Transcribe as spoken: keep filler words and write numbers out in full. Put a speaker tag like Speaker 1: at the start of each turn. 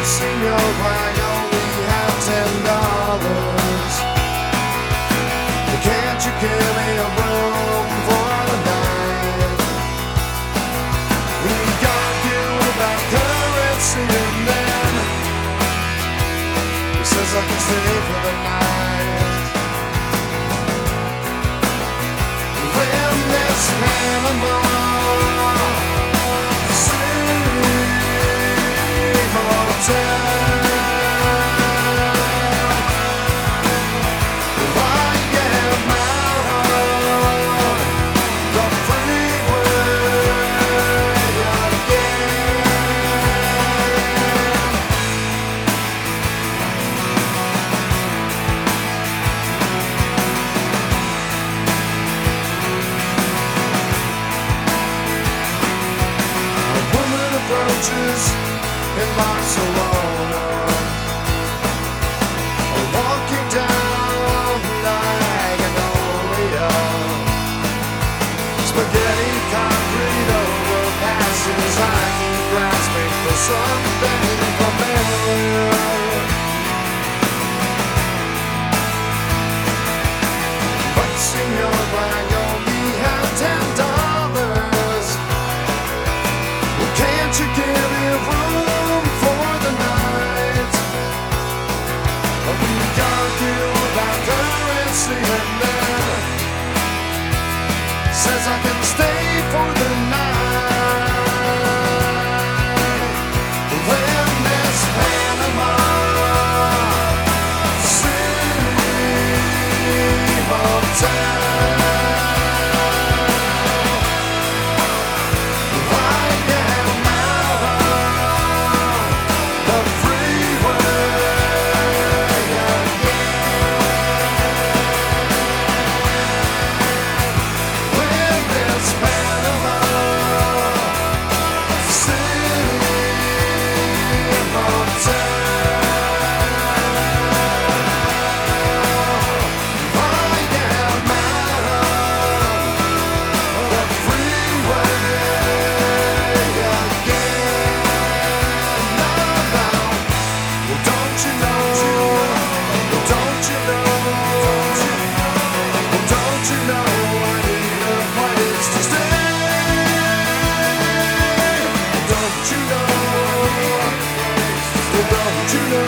Speaker 1: Senor, I only have ten dollars. Can't you give me a room for the night? We argue about currency and then he says I can stay for the night. When this Panama City Hotel, in Barcelona, walking down Magnolia, spaghetti concrete over passes. I keep grasping for something familiar. But Senor, I only have ten dollars. Can't you give me a room for the night? We argue about currency and then says I can stay for the night. When this Panama City Hotel, you know